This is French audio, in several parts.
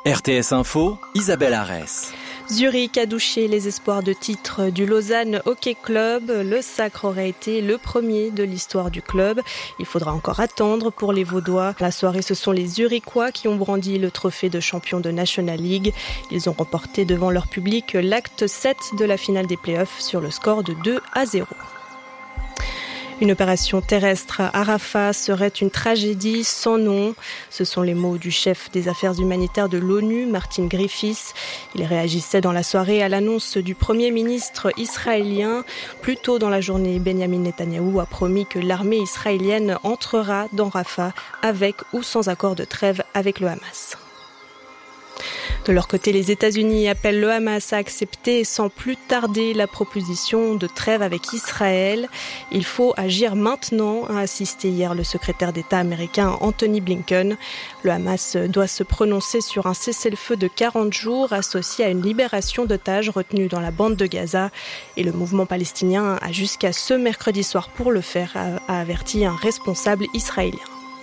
RTS Info, Isabelle Arès. Zurich a douché les espoirs de titre du Lausanne Hockey Club. Le sacre aurait été le premier de l'histoire du club. Il faudra encore attendre pour les Vaudois. La soirée, ce sont les Zurichois qui ont brandi le trophée de champion de National League. Ils ont remporté devant leur public l'acte 7 de la finale des playoffs sur le score de 2-0. Une opération terrestre à Rafah serait une tragédie sans nom. Ce sont les mots du chef des affaires humanitaires de l'ONU, Martin Griffiths. Il réagissait dans la soirée à l'annonce du Premier ministre israélien. Plus tôt dans la journée, Benjamin Netanyahou a promis que l'armée israélienne entrera dans Rafah avec ou sans accord de trêve avec le Hamas. De leur côté, les États-Unis appellent le Hamas à accepter sans plus tarder la proposition de trêve avec Israël. Il faut agir maintenant, a insisté hier le secrétaire d'État américain Anthony Blinken. Le Hamas doit se prononcer sur un cessez-le-feu de 40 jours associé à une libération d'otages retenus dans la bande de Gaza. Et le mouvement palestinien a jusqu'à ce mercredi soir pour le faire, a averti un responsable israélien.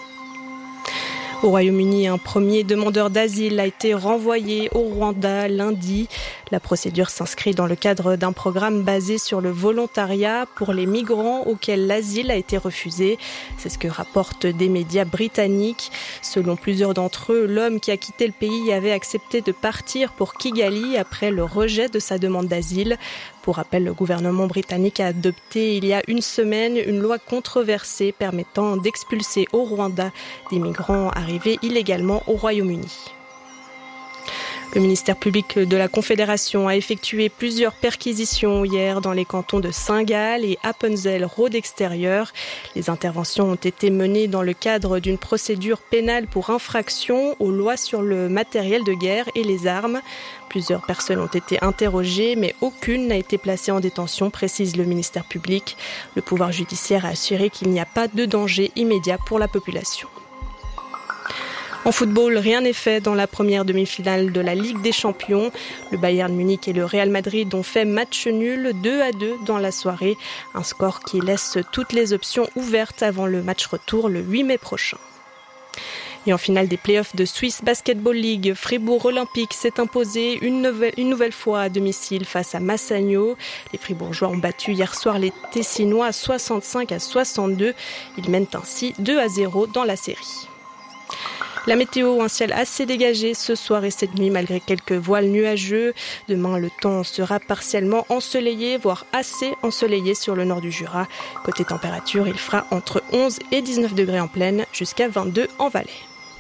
Au Royaume-Uni, un premier demandeur d'asile a été renvoyé au Rwanda lundi. La procédure s'inscrit dans le cadre d'un programme basé sur le volontariat pour les migrants auxquels l'asile a été refusé. C'est ce que rapportent des médias britanniques. Selon plusieurs d'entre eux, l'homme qui a quitté le pays avait accepté de partir pour Kigali après le rejet de sa demande d'asile. Pour rappel, le gouvernement britannique a adopté il y a une semaine une loi controversée permettant d'expulser au Rwanda des migrants arrivés illégalement au Royaume-Uni. Le ministère public de la Confédération a effectué plusieurs perquisitions hier dans les cantons de Saint-Gall et Appenzell-Rhodes extérieur. Les interventions ont été menées dans le cadre d'une procédure pénale pour infraction aux lois sur le matériel de guerre et les armes. Plusieurs personnes ont été interrogées, mais aucune n'a été placée en détention, précise le ministère public. Le pouvoir judiciaire a assuré qu'il n'y a pas de danger immédiat pour la population. En football, rien n'est fait dans la première demi-finale de la Ligue des Champions. Le Bayern Munich et le Real Madrid ont fait match nul 2-2 dans la soirée. Un score qui laisse toutes les options ouvertes avant le match retour le 8 mai prochain. Et en finale des playoffs de Swiss Basketball League, Fribourg Olympique s'est imposé une nouvelle fois à domicile face à Massagno. Les Fribourgeois ont battu hier soir les Tessinois 65-62. Ils mènent ainsi 2-0 dans la série. La météo, un ciel assez dégagé ce soir et cette nuit malgré quelques voiles nuageux. Demain, le temps sera partiellement ensoleillé, voire assez ensoleillé sur le nord du Jura. Côté température, il fera entre 11 et 19 degrés en plaine, jusqu'à 22 en vallée.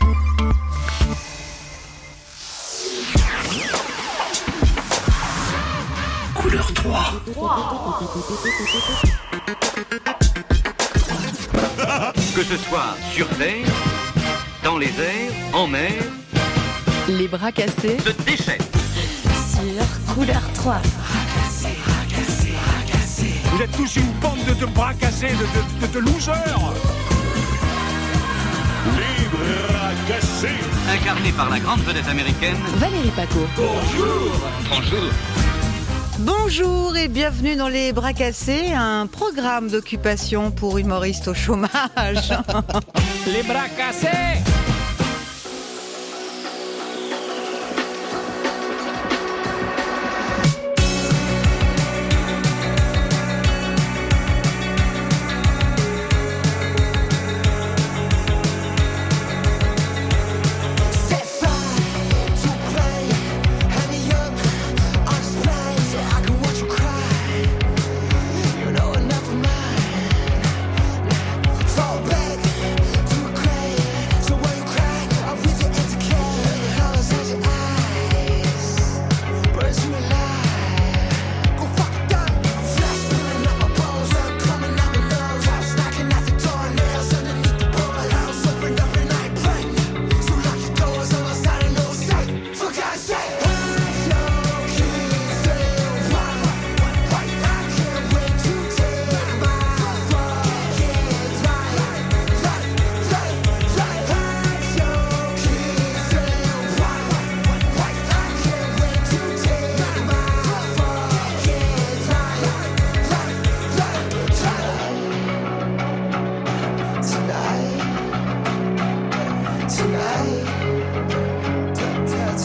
Couleur 3. Que ce soit sur terre, dans les airs, en mer, les bras cassés se déchaînent. Sur Couleur 3. Vous êtes tous une bande de bras cassés, de losers. Les bras cassés. Incarné par la grande vedette américaine Valérie Paco. Bonjour. Bonjour. Bonjour et bienvenue dans Les Bras Cassés, un programme d'occupation pour humoristes au chômage. Les bras cassés.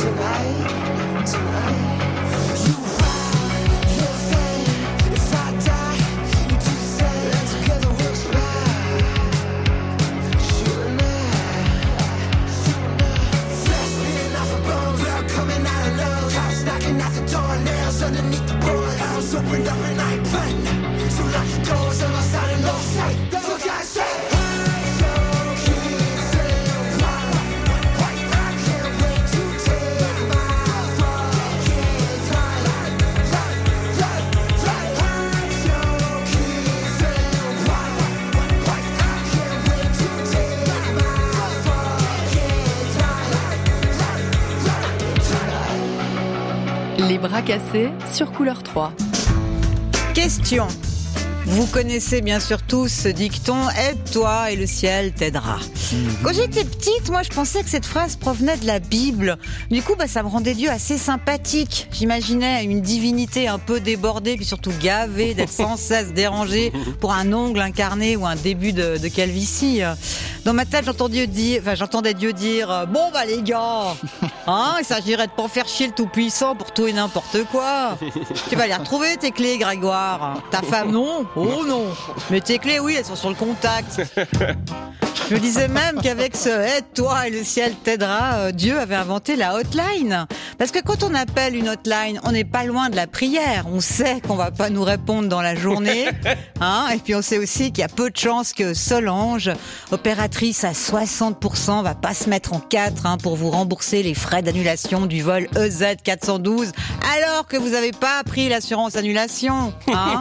Les bras cassés sur Couleur 3. Question. Vous connaissez bien sûr tous ce dicton « Aide-toi et le ciel t'aidera ». Quand j'étais petite, moi je pensais que cette phrase provenait de la Bible. Du coup, ça me rendait Dieu assez sympathique. J'imaginais une divinité un peu débordée, puis surtout gavée d'être sans cesse dérangée pour un ongle incarné ou un début de calvitie. Dans ma tête, j'entendais Dieu dire « Bon les gars, il s'agirait de pas faire chier le Tout-Puissant pour tout et n'importe quoi. Tu vas les retrouver tes clés, Grégoire. Ta femme non ? Oh non. Mais tes clés, oui, elles sont sur le contact. » Je me disais même qu'avec ce « aide-toi et le ciel t'aidera », Dieu avait inventé la hotline. Parce que quand on appelle une hotline, on n'est pas loin de la prière. On sait qu'on va pas nous répondre dans la journée. Et puis on sait aussi qu'il y a peu de chances que Solange, opératrice à 60%, va pas se mettre en 4 pour vous rembourser les frais d'annulation du vol EZ412, alors que vous n'avez pas pris l'assurance annulation.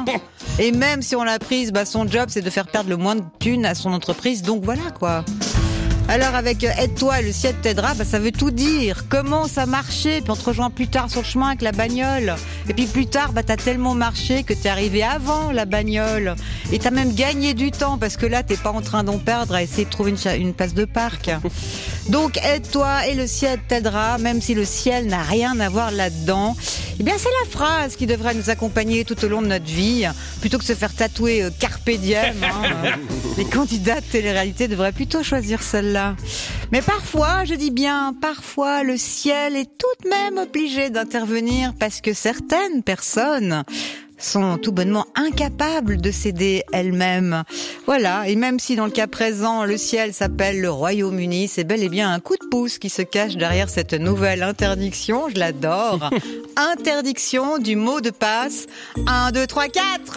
Et même si on l'a prise, son job c'est de faire perdre le moins de thunes à son entreprise. Donc voilà quoi. Alors avec aide-toi et le ciel t'aidera, ça veut tout dire. Comment ça marchait, puis on te rejoint plus tard sur le chemin avec la bagnole. Et puis plus tard, t'as tellement marché que t'es arrivé avant la bagnole. Et t'as même gagné du temps parce que là, t'es pas en train d'en perdre à essayer de trouver une place de parc. Donc aide-toi et le ciel t'aidera, même si le ciel n'a rien à voir là-dedans. Eh bien, c'est la phrase qui devrait nous accompagner tout au long de notre vie, plutôt que de se faire tatouer Carpe Diem. Les candidats de télé-réalité devraient plutôt choisir celle-là. Mais parfois, je dis bien parfois, le ciel est tout de même obligé d'intervenir parce que certaines personnes sont tout bonnement incapables de s'aider elles-mêmes. Voilà, et même si dans le cas présent, le ciel s'appelle le Royaume-Uni, c'est bel et bien un coup de pouce qui se cache derrière cette nouvelle interdiction, je l'adore. Interdiction du mot de passe 1, 2, 3,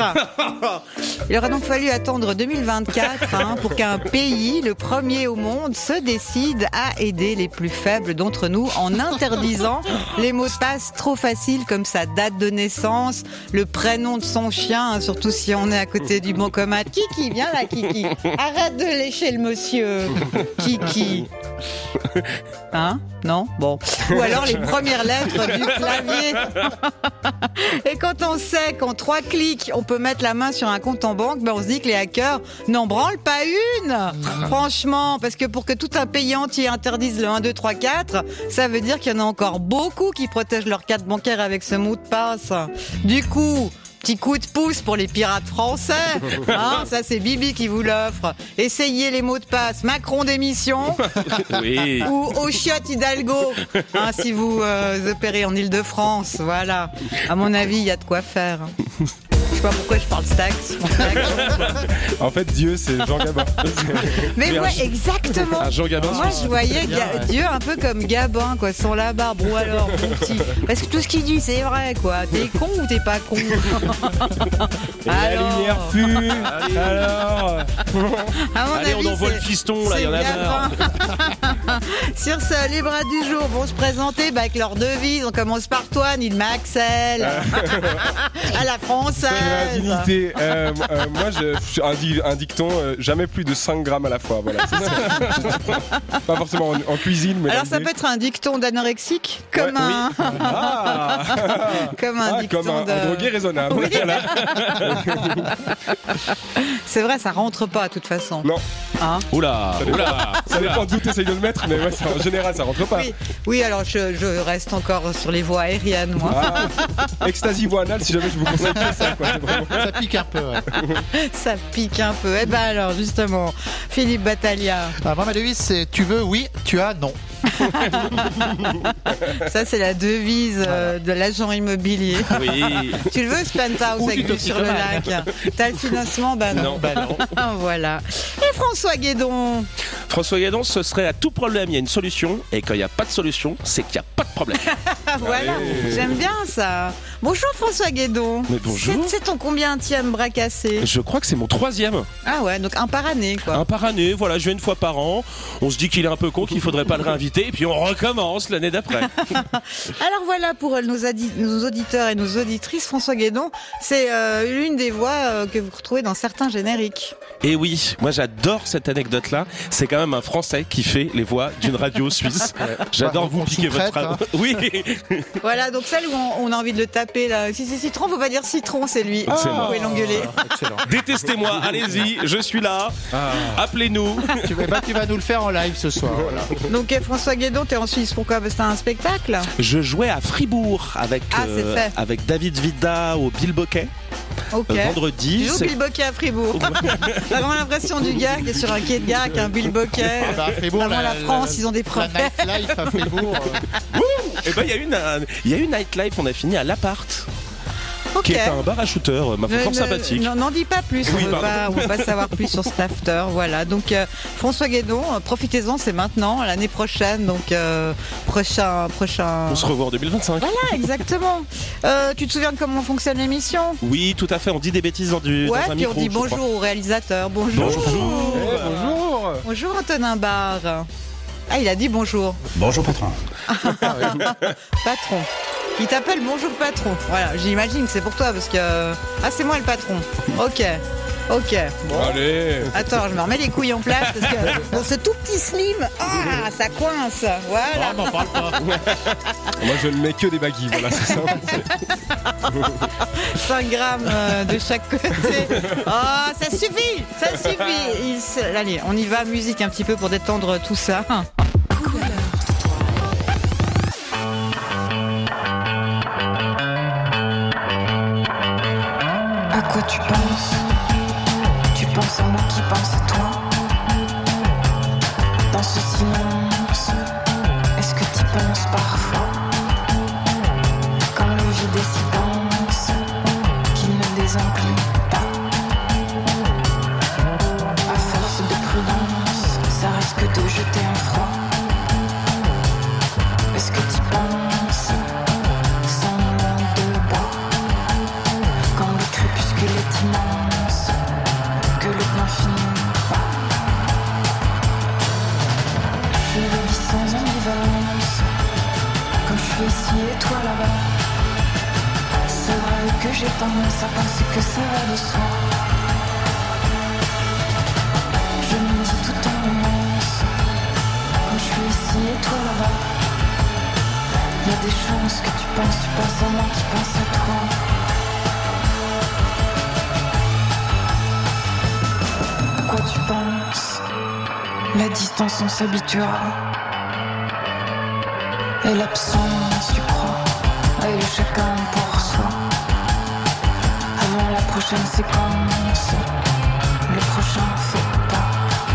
4. Il aura donc fallu attendre 2024 pour qu'un pays, le premier au monde, se décide à aider les plus faibles d'entre nous en interdisant les mots de passe trop faciles comme sa date de naissance, le prénom de son chien, surtout si on est à côté du bon commun. Kiki, viens là, Kiki. Arrête de lécher le monsieur. Kiki. Non ? Bon. Ou alors les premières lettres du clavier. Et quand on sait qu'en 3 clics, on peut mettre la main sur un compte en banque, on se dit que les hackers n'en branlent pas une. Franchement, parce que pour que tout un pays entier interdise le 1, 2, 3, 4, ça veut dire qu'il y en a encore beaucoup qui protègent leur carte bancaire avec ce mot de passe. Du coup, petit coup de pouce pour les pirates français. Ça, c'est Bibi qui vous l'offre. Essayez les mots de passe Macron démission. Oui. Ou au chiotte Hidalgo. Si vous opérez en Île-de-France. Voilà. À mon avis, il y a de quoi faire. Je sais pas pourquoi je parle Stax. En fait, Dieu, c'est Jean Gabin. Mais ouais, exactement. Un Jean Gabin. Moi, je voyais Dieu un peu comme Gabin, quoi, sans la barbe. Ou alors, mon petit. Parce que tout ce qu'il dit, c'est vrai, quoi. T'es con ou t'es pas con? Et la lumière fut. Alors. Allez, on envoie le fiston, là, il y en a marre. Sur ce, les bras du jour vont se présenter avec leur devise. On commence par toi, Nilma Axel. À la française. Indignité. Moi, un dicton, jamais plus de 5 grammes à la fois. Voilà. Pas forcément en cuisine, mais. Alors, ça peut être un dicton d'anorexique, comme comme un dicton comme un drogué raisonnable. Oui. Voilà. C'est vrai, ça rentre pas, de toute façon. Non. Oula. Ça dépend d'où tu essayes de le mettre, mais en général, ça rentre pas. Oui, alors je reste encore sur les voies aériennes, moi. Ecstasy voie anale, si jamais je vous conseille pas ça, quoi. Ça pique un peu, ouais. Ça pique un peu. Eh ben alors, justement, Philippe Battaglia. Moi, ma devise, c'est tu veux, oui, tu as, non. Ça, c'est la devise de l'agent immobilier. Oui. Tu le veux, ce penthouse avec vue sur le lac? T'as le financement? Bah non. Voilà. Et François Guédon? François Guédon, ce serait à tout problème, il y a une solution. Et quand il n'y a pas de solution, c'est qu'il n'y a pas de problème. Voilà, j'aime bien ça. Bonjour François Guédon. Mais bonjour. C'est ton combienième bras cassé? Je crois que c'est mon 3e. Ah ouais, donc un par année quoi. Un par année, voilà, je viens une fois par an. On se dit qu'il est un peu con, qu'il faudrait pas le réinviter, et puis on recommence l'année d'après. Alors voilà, pour nos auditeurs et nos auditrices, François Guédon, c'est l'une des voix que vous retrouvez dans certains génériques. Et oui, moi j'adore cette anecdote-là. C'est quand même un Français qui fait les voix d'une radio suisse. J'adore vous piquer votre... Hein. Oui. Voilà, donc celle où on a envie de le taper là. Si c'est citron, faut pas dire citron, c'est lui. C'est vous moi. pouvez l'engueuler. Excellent. Détestez-moi, allez-y, je suis là. Appelez-nous. Tu vas nous le faire en live ce soir. Voilà. Donc François Guédon, t'es en Suisse, pourquoi? Parce que t'as un spectacle? Je jouais à Fribourg avec, c'est fait. avec David Vida au Bilboquet. Ok. Vendredi. Tu joues Bill Bokeh à Fribourg. T'as vraiment l'impression du gars qui est sur un quai de gare avec un Bill Bokeh. À Fribourg, Vraiment la France, ils ont des La problèmes. nightlife à Fribourg. Et ben il y a une nightlife, on a fini à l'Appart. Ok. Qui est un bar à shooter, ma foi, sympathique. N'en dis pas plus, Oui, on veut pas savoir plus sur cet after. Voilà, donc François Guédon, profitez-en, c'est maintenant, l'année prochaine, donc prochain. On se revoit en 2025. Voilà, exactement. Tu te souviens de comment fonctionne l'émission? Oui, tout à fait, on dit des bêtises dans un puis micro. on dit bonjour au réalisateur. Bonjour. Bonjour. Bonjour. Bonjour Antonin Barre. Ah, il a dit bonjour. Bonjour patron. Patron. Il t'appelle bonjour patron. Voilà, j'imagine que c'est pour toi parce que... Ah, c'est moi le patron. Ok. Bon. Allez. Attends, je me remets les couilles en place parce que dans ce tout petit slim, ça coince. Voilà. Non, n'en parle pas. Moi, je ne mets que des baguilles, voilà, c'est ça. 5 grammes de chaque côté. Ça suffit. Allez, on y va, musique un petit peu pour détendre tout ça. À quoi tu penses? Tu penses à moi qui pense à toi. Dans ce silence, est-ce que tu penses parfois? Quand le vide est si dense qu'il ne désemplit pas. À force de prudence, ça risque de jeter un froid. Est-ce que tu penses sans langue de bois? Quand le crépuscule est immense, que le plan finit pas. Je le dis sans ambivalence, quand je suis ici et toi là-bas. C'est vrai que j'ai tendance à penser que ça va de soi. Je me dis tout en nuance, quand je suis ici et toi là-bas. Il y a des chances que tu penses à moi qui pense à toi. À quoi tu penses? La distance on s'habituera. Et l'absence tu crois. Et le chacun pour soi. Avant la prochaine séquence, le prochain faux pas.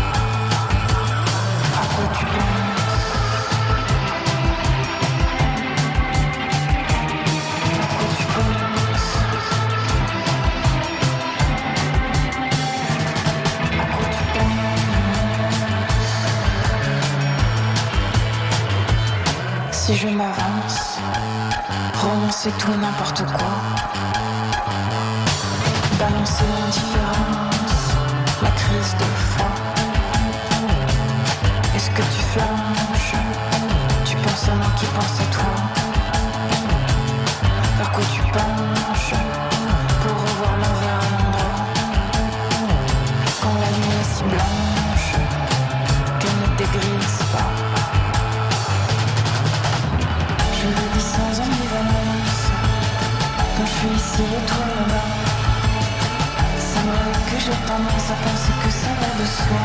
À quoi tu penses? À quoi tu penses? À quoi tu penses? Si je m'avance, renoncer tout et n'importe quoi. Balancer l'indifférence, la crise de foi. Est-ce que tu flanches? Tu penses à moi qui pense à toi. Par quoi tu penches? Pour revoir l'envers à l'endroit. Quand la nuit est si blanche qu'elle ne dégrise pas. Je le dis sans ambivalence, quand je suis ici et toi là-bas. C'est vrai que j'ai tendance à penser que ça va de soi.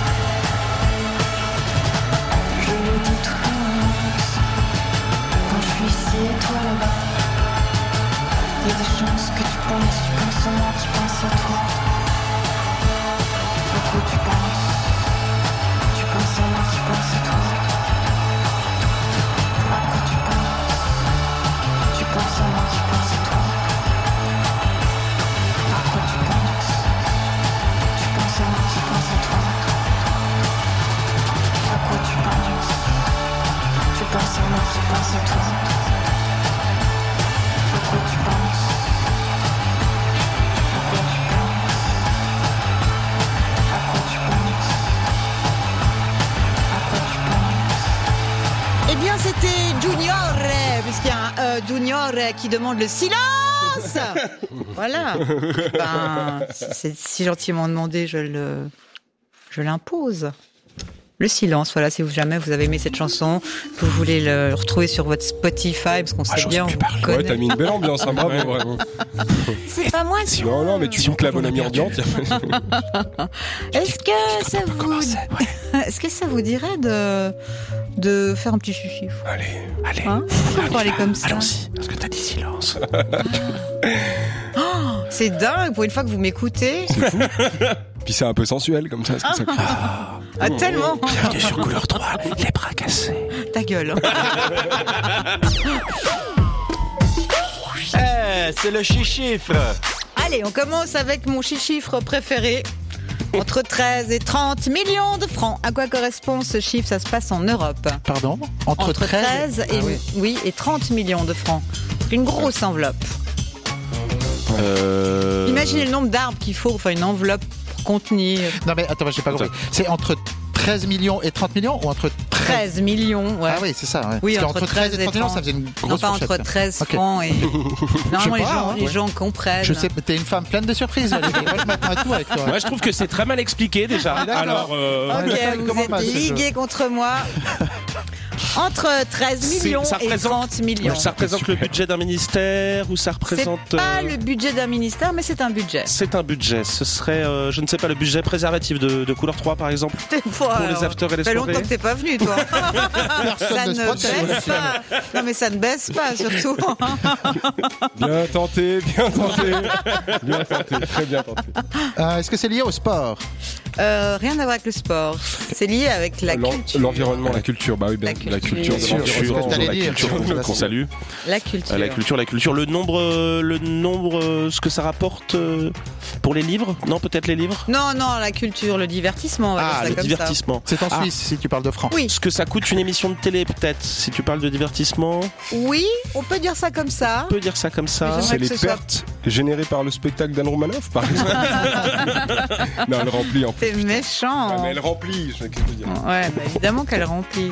Je le dis tout en nuance, quand je suis ici et toi là-bas. Il y a des chances que tu penses à moi qui pense à toi. À quoi tu penses? Tu penses à moi qui pense à toi. qui pense à toi. À quoi tu penses? À quoi tu penses? À quoi tu penses? À quoi tu penses? Eh bien, c'était Junior, puisqu'il y a un Junior qui demande le silence. Voilà. Ben, c'est si gentiment demandé, je l'impose. Le silence, voilà, si jamais vous avez aimé cette chanson, que vous voulez le retrouver sur votre Spotify, parce qu'on sait bien, on vous connaît. Ouais, t'as mis une belle ambiance, hein, bravo, vraiment. C'est pas moi, si Non, non, mais tu boucles la bonne amie ambiante. Est-ce que ça vous dirait de faire un petit chiffre? Allez. Hein? On va aller comme ça. Allons-y, parce que t'as dit silence. Oh, c'est dingue, pour une fois que vous m'écoutez. C'est fou. Puis c'est un peu sensuel comme ça. Est-ce que ça... Ah, tellement. Bienvenue sur Couleur 3, les bras cassés. Ta gueule. C'est le chiffre. Allez, on commence avec mon chiffre préféré. Entre 13 et 30 millions de francs. À quoi correspond ce chiffre? Ça se passe en Europe. Pardon? Entre 13 et, oui, et 30 millions de francs. Une grosse enveloppe. Imaginez le nombre d'arbres qu'il faut pour faire une enveloppe pour contenir. Non mais attends, j'ai pas compris. C'est entre 13 millions et 30 millions ou entre 13 millions, ouais. Ah oui, c'est ça, ouais. Oui, parce entre qu'entre 13 et 30 millions, ça faisait une grosse non, pas fourchette, entre là. 13 Okay. francs et... Normalement, les ouais. gens comprennent. Je sais, t'es une femme pleine de surprises, Valérie. Moi, je m'attends à tout avec toi. Moi, je trouve que c'est très mal expliqué déjà. Alors, Ok, vous êtes ligués contre moi. Entre 13 millions et 30 millions. Ça représente le budget d'un ministère ou ça représente... C'est pas le budget d'un ministère, mais c'est un budget. C'est un budget. Ce serait, je ne sais pas, le budget préservatif de Couleur 3, par exemple. Pour les afters et les soirées. Ça fait longtemps que t'es pas venu, toi. Ça ne baisse pas. Non, mais ça ne baisse pas, surtout. Bien tenté. Bien tenté, très bien tenté. Est-ce que c'est lié au sport? Rien à voir avec le sport. C'est lié avec la culture. L'environnement, la culture. Bah oui, bien. La culture de l'environnement. La culture qu'on salue. La culture. La culture. Le nombre, ce que ça rapporte pour les livres? Non, peut-être les livres? Non, la culture, le divertissement. On va dire ça le comme divertissement. Ça. C'est en Suisse, si tu parles de francs. Oui. Ce que ça coûte une émission de télé, peut-être, si tu parles de divertissement. Oui, on peut dire ça comme ça. On peut dire ça comme ça. C'est les pertes générées par le spectacle d'Anne Romanoff, par exemple. Non, elle remplit en plus. C'est méchant. Ouais, mais elle remplit, qu'est-ce que je veux dire. Ouais, bah évidemment qu'elle remplit.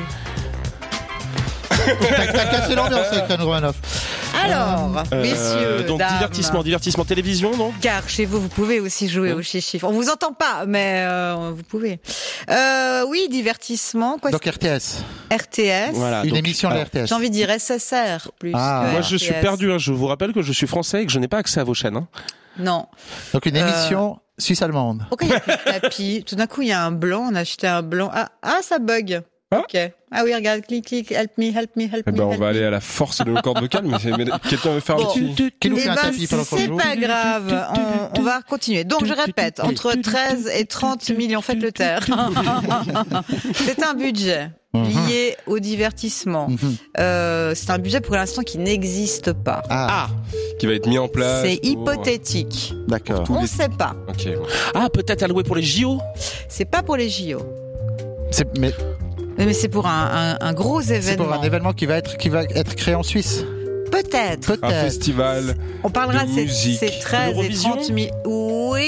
T'as cassé l'ambiance avec Anne Romanoff. Alors, messieurs, donc dames, divertissement télévision, non? car chez vous pouvez aussi jouer au chiffre. On vous entend pas, mais vous pouvez. Oui, divertissement. Quoi, Donc RTS. RTS. Voilà. Une émission de RTS. J'ai envie de dire SSR plus. Ah. que Moi, RTS. je suis perdu. Je vous rappelle que je suis français et que je n'ai pas accès à vos chaînes. Non. Donc une émission suisse-allemande. Pourquoi il n'y a plus de tapis? Tout d'un coup, il y a un blanc. On a acheté un blanc. Ah, ça bug. Ok. Ah oui, regarde, clic, help me. Eh ben, on va aller à la force de nos cordes vocales, mais quelqu'un veut faire un petit... Qui nous fait Eh un ben, tapis pendant qu'on c'est joue? pas grave. On va continuer. Donc, je répète, entre 13 et 30 millions, faites le taire. C'est un budget lié au divertissement. C'est un budget pour l'instant qui n'existe pas. Ah, Qui va être mis en place. C'est pour- hypothétique. d'accord. On ne sait pas. Ok. Ah, peut-être alloué pour les JO? C'est pas pour les JO. Mais Mais c'est pour un gros c'est événement. pour un événement qui va être créé en Suisse. Peut-être. Un festival. On parlera de c'est musique. 13 et L'Eurovision 30 000. Oui.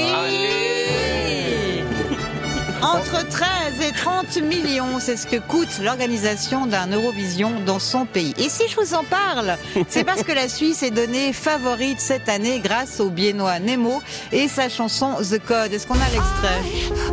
Entre 13 et 30 millions, c'est ce que coûte l'organisation d'un Eurovision dans son pays. Et si je vous en parle, c'est parce que la Suisse est donnée favorite cette année grâce au Biennois Nemo et sa chanson The Code. Est-ce qu'on a l'extrait?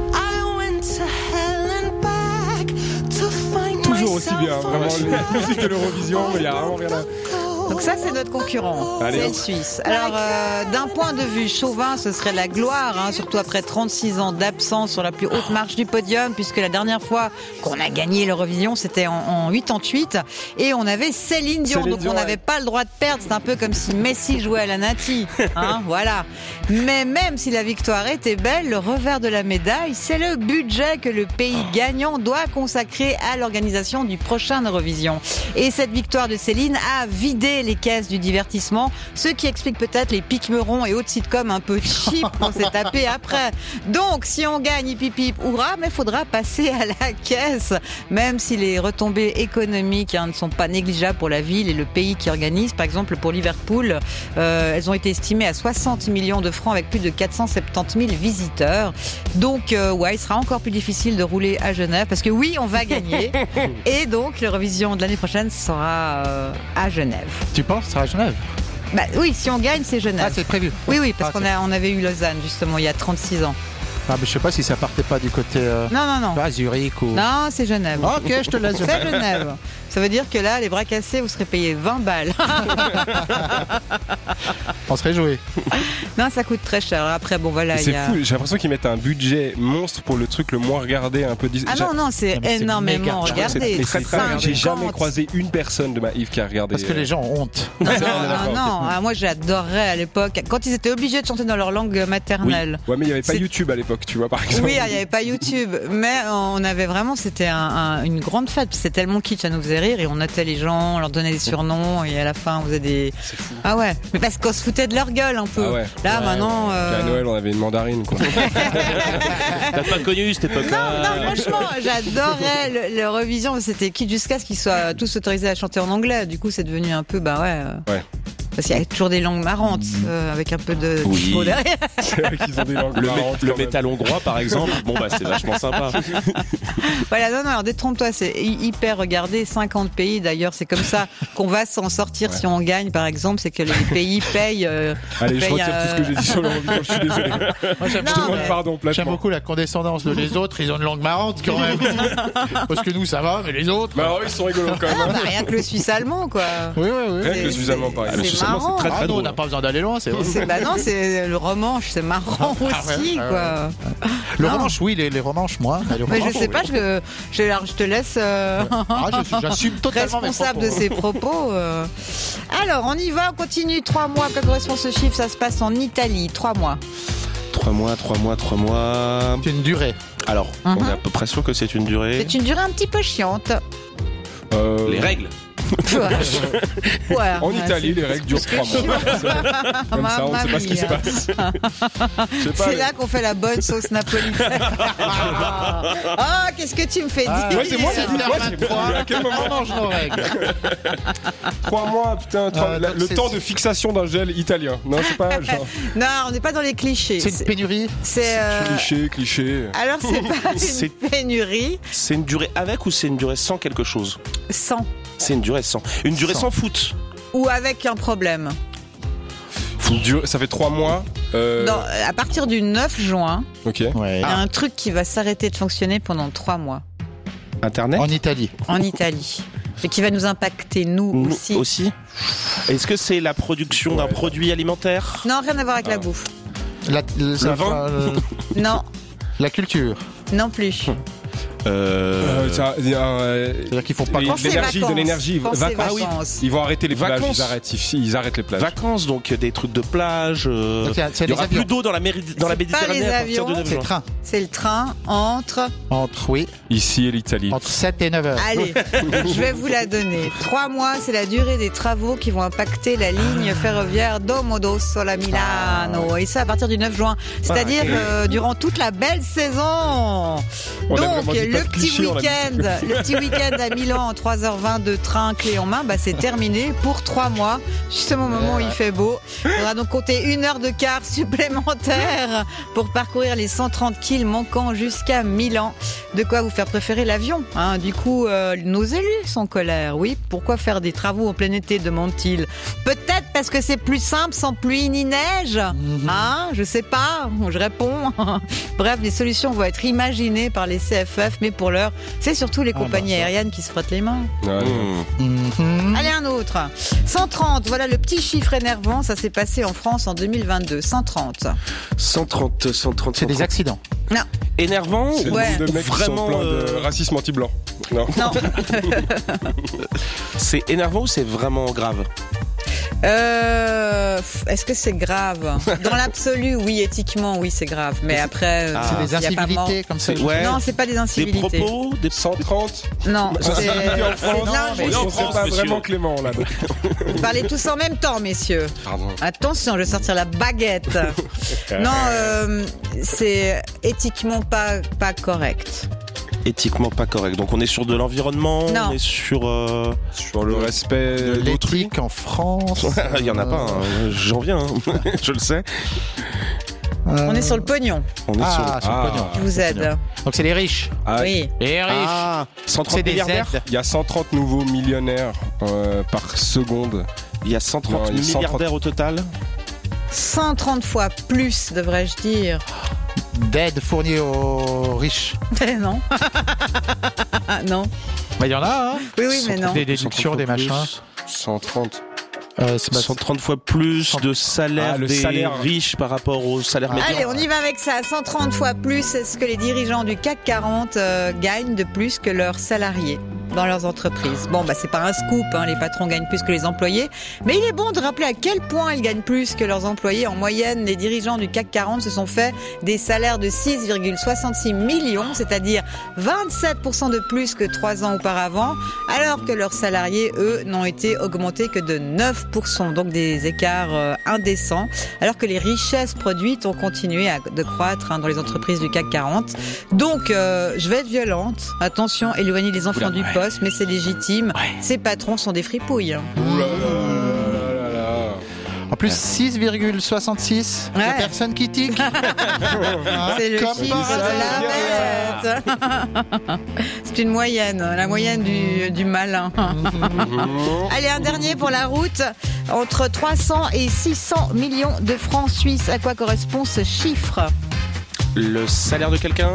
Toujours aussi bien, vraiment. La musique de l'Eurovision, il n'y a vraiment rien à... Donc ça, c'est notre concurrent, Allez, c'est hop. le Suisse. Alors, d'un point de vue chauvin, ce serait la gloire, hein, surtout après 36 ans d'absence sur la plus haute marche du podium, puisque la dernière fois qu'on a gagné l'Eurovision, c'était en 88, et on avait Céline Dion, Céline donc Dion, on n'avait pas le droit de perdre. C'est un peu comme si Messi jouait à la Nati, hein, voilà. Mais même si la victoire était belle, le revers de la médaille, c'est le budget que le pays gagnant doit consacrer à l'organisation du prochain Eurovision. Et cette victoire de Céline a vidé vider les caisses du divertissement, ce qui explique peut-être les pique-merons et autres sitcoms un peu cheap qu'on s'est tapé après. Donc, si on gagne, hip hip, hurrah, mais il faudra passer à la caisse, même si les retombées économiques ne sont pas négligeables pour la ville et le pays qui organise. Par exemple, pour Liverpool, elles ont été estimées à 60 millions de francs avec plus de 470 000 visiteurs. Donc, il sera encore plus difficile de rouler à Genève parce que oui, on va gagner. Et donc, l'Eurovision de l'année prochaine sera à Genève. Tu penses que ce sera à Genève? Bah oui, si on gagne, c'est Genève. Ah, c'est prévu. Oui, parce qu'on avait eu Lausanne, justement, il y a 36 ans. Ah, mais je sais pas si ça partait pas du côté. Non. Pas Zurich ou. Non, c'est Genève. Ok, je te laisse. C'est Genève. Ça veut dire que là, les bras cassés, vous serez payés 20 balles. On se réjouit. Non, ça coûte très cher. Après, bon, voilà. C'est fou, j'ai l'impression qu'ils mettent un budget monstre pour le truc le moins regardé, un peu. Ah non, c'est énormément regardé. Mais j'ai jamais croisé une personne de ma Yves qui a regardé. Parce que les gens ont honte. Non. Ah, moi, j'adorais à l'époque, quand ils étaient obligés de chanter dans leur langue maternelle. Oui. Ouais, mais il n'y avait pas YouTube à l'époque, tu vois, par exemple. Oui, il n'y avait pas YouTube. Mais on avait vraiment, c'était une grande fête. C'était tellement kitsch, ça nous faisait rire et on notait les gens, on leur donnait des surnoms et à la fin on faisait des. C'est fou. Ah ouais, mais parce qu'on se foutait de leur gueule un peu. Ah ouais. Là maintenant. À Noël on avait une mandarine quoi. T'as pas connu cette époque-là? Non, franchement, j'adorais l'Eurovision. C'était kitsch jusqu'à ce qu'ils soient tous autorisés à chanter en anglais. Du coup, c'est devenu un peu ouais. Parce qu'il y a toujours des langues marrantes, avec un peu de faux derrière. C'est vrai qu'ils ont des langues marrantes. Le métal hongrois, par exemple, c'est vachement sympa. Voilà, non, alors détrompe-toi, c'est hyper regardé. 50 pays, d'ailleurs, c'est comme ça qu'on va s'en sortir si on gagne, par exemple, c'est que les pays payent. Allez, je retire tout ce que j'ai dit sur l'Eurovision, je suis désolé. Moi, j'aime beaucoup la condescendance de les autres, ils ont une langue marrante quand même. Parce que nous, ça va, mais les autres. Bah oui, ils sont rigolos quand même. Rien que le suisse-allemand, quoi. Oui. Rien que le suisse allemand, par exemple. C'est marrant. C'est très nous, on n'a pas besoin d'aller loin, c'est vrai. Bah non, c'est le romanche, c'est marrant aussi, quoi. Le romanche, oui, les romanches, moi. Mais je sais pas, je te laisse j'assume totalement responsable de ces propos. Alors, on y va, on continue. 3 mois, à quoi correspond ce chiffre? Ça se passe en Italie, 3 mois. 3 mois. C'est une durée. Alors, on est à peu près sûr que c'est une durée. C'est une durée un petit peu chiante. Les règles. Ouais, en Italie, les règles durent 3 mois. Comme ça, on ne sait pas ce qui se passe. C'est là qu'on fait la bonne sauce napolitaine. Qu'est-ce que tu me fais dire? Ouais, c'est moi qui dis. À quel moment on mange nos règles? 3 mois, putain. Le temps de fixation d'un gel italien. Non, c'est pas genre. Non, on n'est pas dans les clichés. C'est une pénurie. C'est cliché. Alors, c'est pas une pénurie. C'est une durée avec ou c'est une durée sans quelque chose? Sans. C'est une durée sans. Une durée sans foot. Ou avec un problème. Ça fait 3 mois. À partir du 9 juin, il y a un truc qui va s'arrêter de fonctionner pendant 3 mois. Internet? En Italie. Et qui va nous impacter, nous aussi. Est-ce que c'est la production d'un produit alimentaire? Non, rien à voir avec la bouffe. Le vin Non. La culture? Non plus. C'est-à-dire qu'ils font pas de l'énergie. Vacances. Ils vont arrêter les plages. Ils arrêtent les plages. Vacances, donc des trucs de plage. Il y aura plus d'eau dans la Méditerranée à partir de 9 juin. C'est le train. C'est le train entre ici et l'Italie. Entre 7 et 9 heures. Allez, je vais vous la donner. 3 mois, c'est la durée des travaux qui vont impacter la ligne ferroviaire Domodossola-Milano. Et ça à partir du 9 juin. C'est-à-dire durant toute la belle saison. Donc, le petit week-end à Milan en 3h20 de train clé en main, c'est terminé pour 3 mois. Justement au moment où il fait beau. Il faudra donc compter 1 heure de quart supplémentaire pour parcourir les 130 kills manquants jusqu'à Milan. De quoi vous faire préférer l'avion. Du coup, nos élus sont en colère. Oui, pourquoi faire des travaux en plein été, demandent-ils. Peut-être parce que c'est plus simple sans pluie ni neige. Je sais pas, je réponds. Bref, des solutions vont être imaginées par les CFF, mais pour l'heure, c'est surtout les compagnies aériennes qui se frottent les mains. Allez, un autre. 130, voilà le petit chiffre énervant, ça s'est passé en France en 2022. 130. 130. C'est des accidents. Non. Énervant? C'est de mecs vraiment qui sont pleins de racisme anti-blanc. Non. C'est énervant ou c'est vraiment grave? Est-ce que c'est grave? Dans l'absolu, oui, éthiquement, oui, c'est grave. Mais après, c'est des incivilités comme ça. Ouais. Non, c'est pas des incivilités. Des propos, des 130. Non, c'est en France, de on serait pas vraiment Clément là. Vous parlez tous en même temps, messieurs. Pardon. Attention, je vais sortir la baguette. Non, c'est éthiquement pas correct. Éthiquement pas correct. Donc on est sur de l'environnement, Non. on est sur le respect de d'autrui. l'éthique en France. Il y en a pas, hein. J'en viens, hein. Je le sais. On est sur le pognon. On est sur sur le pognon. Je vous aide. Donc c'est les riches. Oui. Les riches. 130 C'est des milliardaires. aides. Il y a 130 nouveaux millionnaires par seconde. Il y a 130 Non, il y a 130. milliardaires au total. 130 fois plus, devrais-je dire. D'aide fournie aux riches. Non. Non. Bah, il y en a, hein. Oui, mais non. Des déductions, des machins. 130. C'est 130 fois plus de salaire le des salaire. riches par rapport au salaire médian. Allez, on y va avec ça. 130 fois plus ce que les dirigeants du CAC 40 gagnent de plus que leurs salariés dans leurs entreprises. Bon, bah c'est pas un scoop, hein, les patrons gagnent plus que les employés, mais il est bon de rappeler à quel point ils gagnent plus que leurs employés. En moyenne, les dirigeants du CAC 40 se sont fait des salaires de 6,66 millions, c'est-à-dire 27% de plus que 3 ans auparavant, alors que leurs salariés, eux, n'ont été augmentés que de 9%, donc des écarts indécents, alors que les richesses produites ont continué de croître dans les entreprises du CAC 40. Donc, je vais être violente. Attention, éloignez les enfants du poste, mais c'est légitime. Ces patrons sont des fripouilles. Ouh là là là là. En plus, 6,66. Ouais. La personne qui tique. C'est le Comme chiffre par de la bête. C'est une moyenne, la moyenne du malin. Allez, un dernier pour la route. Entre 300 et 600 millions de francs suisses. À quoi correspond ce chiffre? Le salaire de quelqu'un?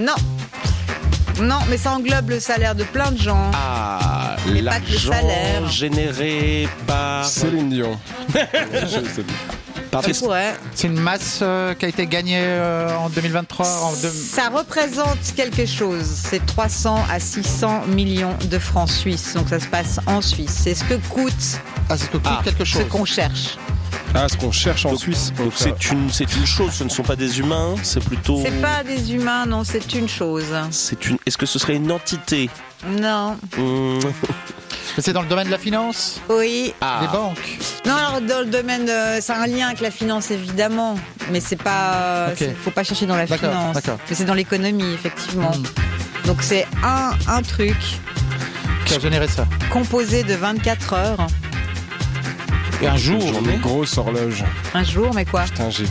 Non, mais ça englobe le salaire de plein de gens. Ah, Mais pas que le l'argent salaire. généré par... Céline Dion. Je sais pas. Ça pourrait. C'est une masse qui a été gagnée en 2023. Ça représente quelque chose. C'est 300 à 600 millions de francs suisses. Donc ça se passe en Suisse. C'est ce que coûte Ah, c'est que coûte quelque chose. ce qu'on cherche. Ah, ce qu'on cherche en Suisse. Donc c'est une chose, ce ne sont pas des humains, c'est plutôt... C'est pas des humains, non, c'est une chose. Est-ce que ce serait une entité? Non. Mais c'est dans le domaine de la finance. Oui. Des banques. Non, alors dans le domaine, ça a un lien avec la finance évidemment, mais c'est pas, faut pas chercher dans la finance. D'accord. Mais c'est dans l'économie effectivement. Donc c'est un truc Qui a généré ça. composé de 24 heures. Et un jour. Une grosse horloge. Un jour, mais quoi? Putain, j'ai.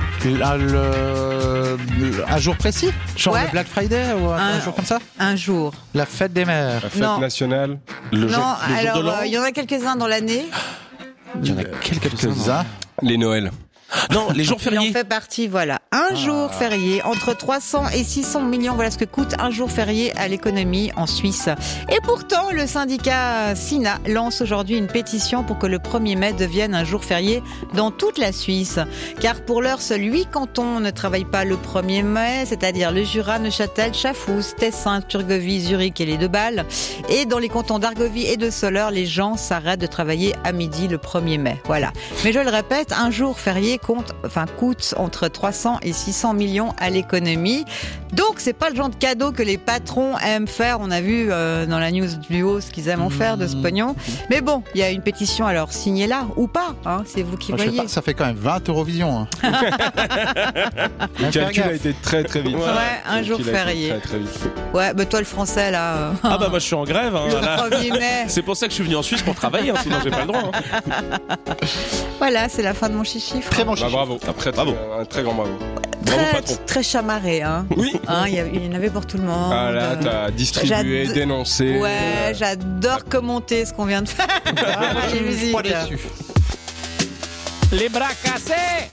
Un jour précis? Genre Ouais. le Black Friday ou un jour comme ça? Un jour. La fête des mères. La fête Non. nationale. Le jour Non, de alors l'an? il y en a quelques-uns dans l'année. Il y en a quelques-uns. Les Noëls. Non, les jours Il en fériés. fait partie, voilà. Un jour férié, entre 300 et 600 millions, voilà ce que coûte un jour férié à l'économie en Suisse. Et pourtant, le syndicat SINA lance aujourd'hui une pétition pour que le 1er mai devienne un jour férié dans toute la Suisse. Car pour l'heure, seuls 8 cantons ne travaillent pas le 1er mai, c'est-à-dire le Jura, Neuchâtel, Schaffhouse, Tessin, Turgovie, Zurich et les Deux-Balles. Et dans les cantons d'Argovie et de Soleure, les gens s'arrêtent de travailler à midi le 1er mai. Voilà. Mais je le répète, un jour férié coûte entre 300 et 600 millions à l'économie. Donc, c'est pas le genre de cadeau que les patrons aiment faire. On a vu dans la news du haut ce qu'ils aiment en faire de ce pognon. Mais bon, il y a une pétition, alors signez-la ou pas. Hein, c'est vous qui Je sais voyez. pas, ça fait quand même 20 Eurovision. Hein. Le calcul a été très très vite. Ouais, un jour férié. Très, très vite. Ouais, bah toi le français là. Ah bah moi je suis en grève. Hein, Le là. 1er mai. C'est pour ça que je suis venu en Suisse pour travailler, hein, sinon j'ai pas le droit. Hein. Voilà, c'est la fin de mon chiffre. Très bon Bah, chiffre. bravo. Après, Bravo. un très grand bravo. Bravo patron. Très chamarré, hein. Oui. Hein, il y en avait pour tout le monde. Ah là, t'as distribué, J'ad- dénoncé. Ouais, j'adore commenter ce qu'on vient de faire. Les musiques. Pas déçu. Les bras cassés.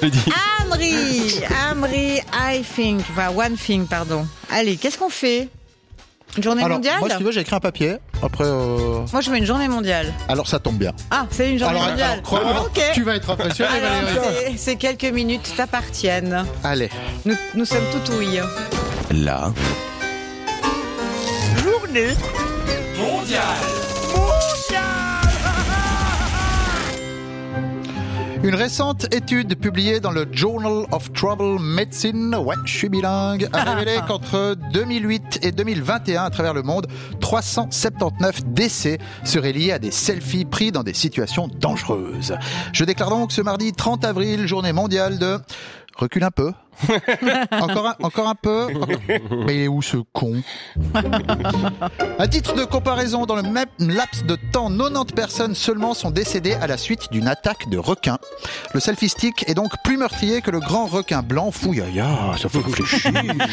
l'ai dit. Amri, one thing, pardon. Allez, qu'est-ce qu'on fait ? Une journée mondiale ? Moi, si tu veux, j'ai écrit un papier. Après. Moi, je mets une journée mondiale. Alors, ça tombe bien. Ah, c'est une journée mondiale. Ok. Tu vas être impressionné, Valérie. Ces quelques minutes t'appartiennent. Allez. Nous sommes tout ouïes. Là. Journée mondiale. Une récente étude publiée dans le Journal of Travel Medicine, ouais, je suis bilingue, a révélé qu'entre 2008 et 2021, à travers le monde, 379 décès seraient liés à des selfies pris dans des situations dangereuses. Je déclare donc ce mardi 30 avril, journée mondiale de... Recule un peu. Encore un peu. Mais il est où ce con ? À titre de comparaison, dans le même laps de temps, 90 personnes seulement sont décédées à la suite d'une attaque de requin. Le selfie stick est donc plus meurtrier que le grand requin blanc. Fouillaya, ça fait réfléchir.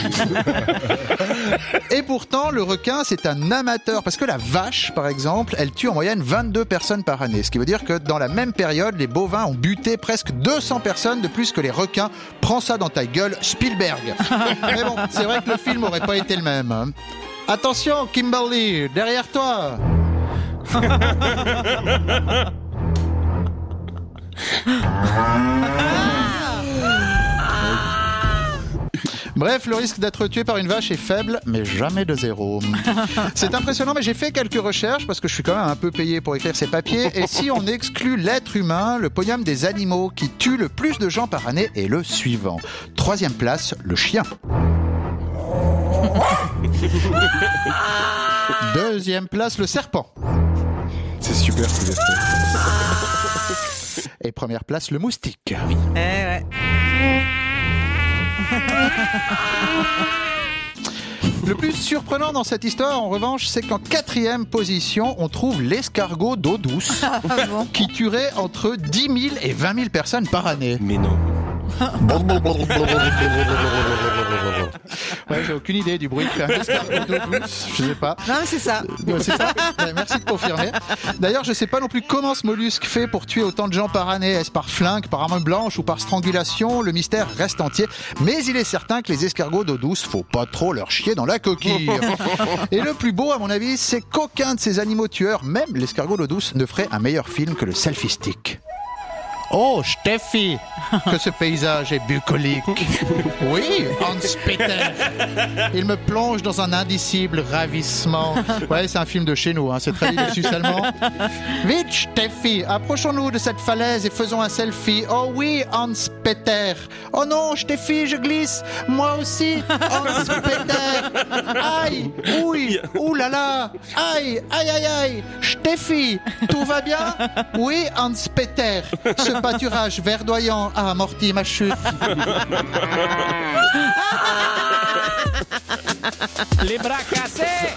Et pourtant, le requin, c'est un amateur. Parce que la vache, par exemple, elle tue en moyenne 22 personnes par année. Ce qui veut dire que dans la même période, les bovins ont buté presque 200 personnes de plus que les requins. Prends ça dans ta gueule, Spielberg. Mais bon, c'est vrai que le film aurait pas été le même. Attention, Kimberly, derrière toi. Bref, le risque d'être tué par une vache est faible, mais jamais de zéro. C'est impressionnant, mais j'ai fait quelques recherches parce que je suis quand même un peu payé pour écrire ces papiers. Et si on exclut l'être humain, le podium des animaux qui tuent le plus de gens par année est le suivant. 3e place, le chien. 2e place, le serpent. C'est super ce que j'ai fait. Et 1re place, le moustique. Ouais. Le plus surprenant dans cette histoire, en revanche, c'est qu'en 4e position, on trouve l'escargot d'eau douce, qui tuerait entre 10 000 et 20 000 personnes par année. Mais non. Ouais, j'ai aucune idée du bruit que fait un escargot d'eau douce, je sais pas. Non, mais c'est ça. C'est ça. Ouais, merci de confirmer. D'ailleurs, je sais pas non plus comment ce mollusque fait pour tuer autant de gens par année. Est-ce par flingue, par arme blanche ou par strangulation ? Le mystère reste entier. Mais il est certain que les escargots d'eau douce, faut pas trop leur chier dans la coquille. Et le plus beau, à mon avis, c'est qu'aucun de ces animaux tueurs, même l'escargot d'eau douce, ne ferait un meilleur film que le selfie stick. Oh, Steffi, que ce paysage est bucolique. Oui, Hans-Peter. Il me plonge dans un indicible ravissement. Ouais, c'est un film de chez nous, hein, c'est traduit du suisse-allemand. Vite, Steffi, approchons-nous de cette falaise et faisons un selfie. Oh oui, Hans-Peter. Oh non, Steffi, je glisse. Moi aussi, Hans-Peter. Aïe, oui, ouh là là. Aïe, aïe, aïe, aïe. Steffi, tout va bien ? Oui, Hans-Peter. Ce pâturage verdoyant a amorti ma chute. Les bras cassés.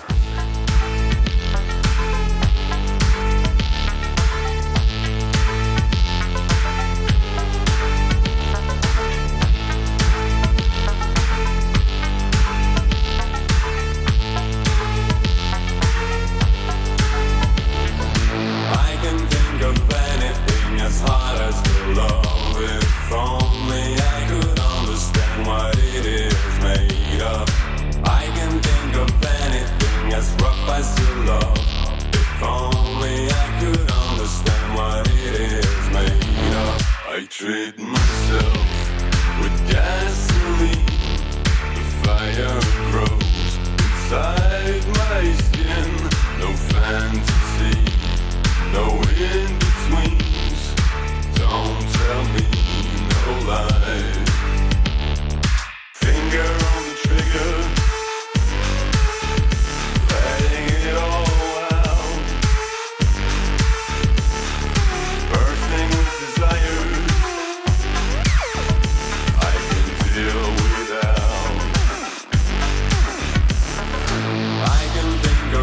As hard as the love, if only I could understand what it is made of. I can think of anything as rough as your love. If only I could understand what it is made of. I treat myself with gasoline. The fire grows inside my skin. No fantasy, no in-between. Don't tell me no lies. Finger on the trigger, letting it all out. Bursting with desire, I can deal without. I can think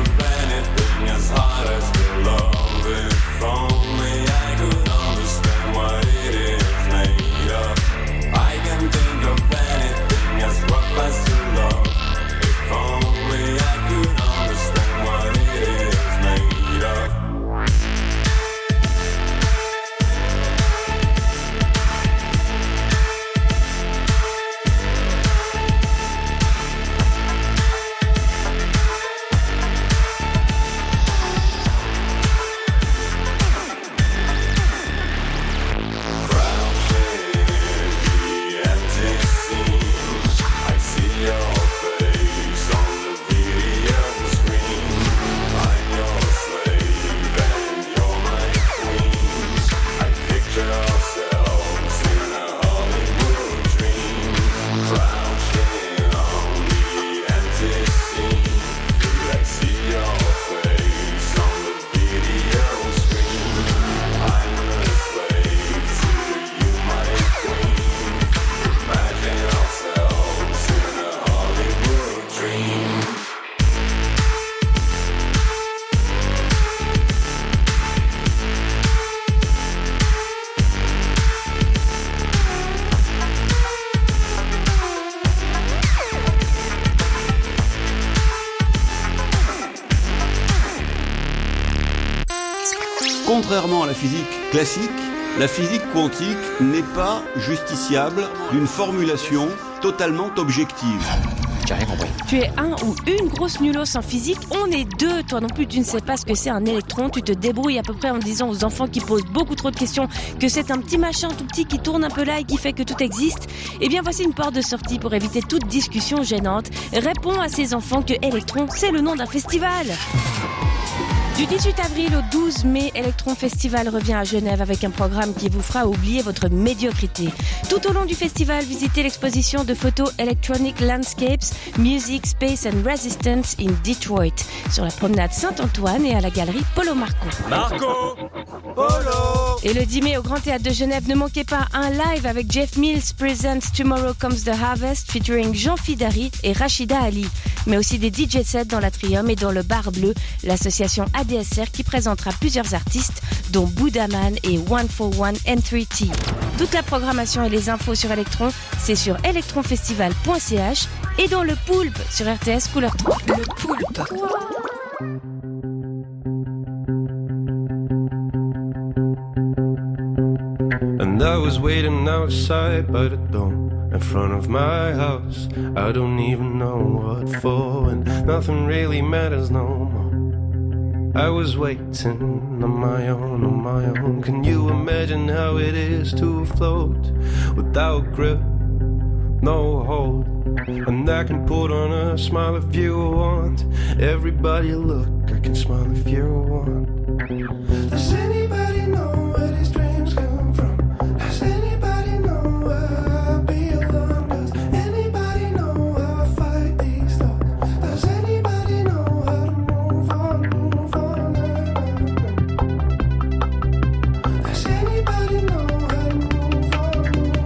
Contrairement à la physique classique, la physique quantique n'est pas justiciable d'une formulation totalement objective. J'ai rien compris. Tu es un ou une grosse nulos en physique, on est deux. Toi non plus, tu ne sais pas ce que c'est un électron. Tu te débrouilles à peu près en disant aux enfants qui posent beaucoup trop de questions que c'est un petit machin tout petit qui tourne un peu là et qui fait que tout existe. Eh bien, voici une porte de sortie pour éviter toute discussion gênante. Réponds à ces enfants que Électron, c'est le nom d'un festival. Du 18 avril au 12 mai, Electron Festival revient à Genève avec un programme qui vous fera oublier votre médiocrité. Tout au long du festival, visitez l'exposition de photos Electronic Landscapes, Music, Space and Resistance in Detroit, sur la promenade Saint-Antoine et à la galerie Polo Marco. Marco Polo. Et le 10 mai au Grand Théâtre de Genève, ne manquez pas un live avec Jeff Mills presents Tomorrow Comes the Harvest featuring Jean Fidari et Rachida Ali. Mais aussi des DJ sets dans l'Atrium et dans le Bar Bleu, l'association ADSR qui présentera plusieurs artistes dont Boudaman et 141 N3T. Toute la programmation et les infos sur Electron, c'est sur electronfestival.ch et dans le Poulpe sur RTS Couleur 3. Le Poulpe. And I was waiting outside by the door in front of my house. I don't even know what for, and nothing really matters no more. I was waiting on my own. Can you imagine how it is to float without grip, no hold? And I can put on a smile if you want. Everybody look, I can smile if you want. Does anybody know where these dreams come from? Does anybody know where I belong? Does anybody know how I fight these thoughts? Does anybody know how to move on? Does anybody know how to move on?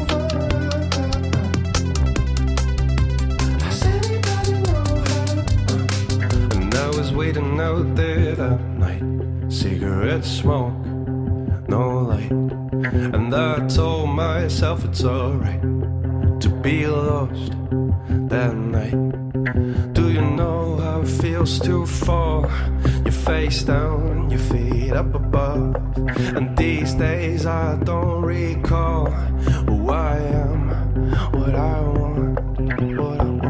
Does anybody know how to... And I was waiting out there that night, cigarette smoke, no light. And I told myself it's alright to be lost that night. Do you know how it feels to fall? Your face down, your feet up above. And these days I don't recall who I am, what I want, what I want.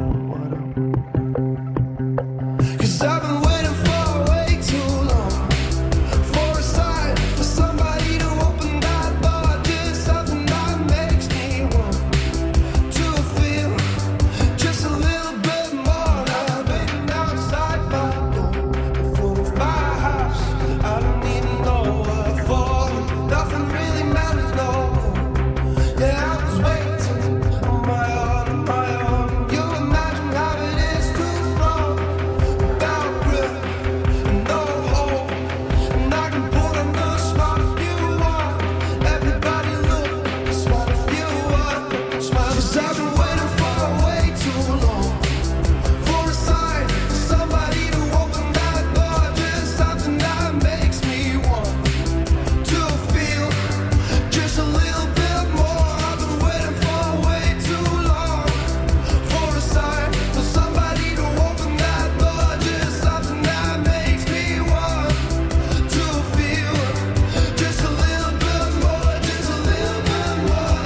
'Cause I've been waiting for way too long, for a sign, for somebody to open that door. Just something that makes me want to feel just a little bit more. I've been outside my door, in front of my house. I don't even know what for. Nothing really matters no more. Yeah, I was waiting on my own, You imagine how it is to flow without grip and no hold. And I can put on the smile if you want. Everybody look, smile if you want. Smile. 'Cause I've been waiting for way too long, for a sign, for somebody to open that door. Just something that makes me want to feel just a little bit more. I've been waiting for way too long, for a sign, for somebody to open that door. Just something that makes me want to feel just a little bit more, just a little bit more.